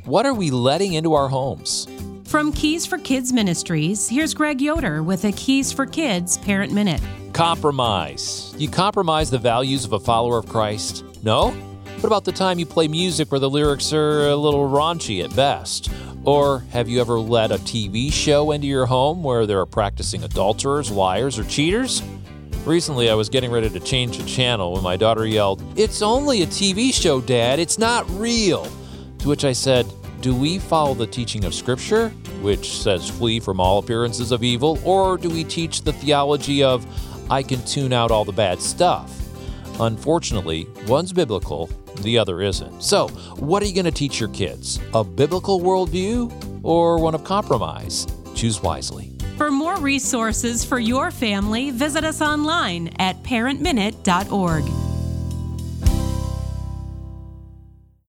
What are we letting into our homes? From Keys for Kids Ministries, here's Greg Yoder with a Keys for Kids Parent Minute. Compromise. You compromise the values of a follower of Christ? No? What about the time you play music where the lyrics are a little raunchy at best? Or have you ever let a TV show into your home where there are practicing adulterers, liars, or cheaters? Recently, I was getting ready to change the channel when my daughter yelled, "It's only a TV show, Dad. It's not real." To which I said, do we follow the teaching of Scripture, which says flee from all appearances of evil, or do we teach the theology of I can tune out all the bad stuff? Unfortunately, one's biblical, the other isn't. So, what are you going to teach your kids? A biblical worldview or one of compromise? Choose wisely. For more resources for your family, visit us online at parentminute.org.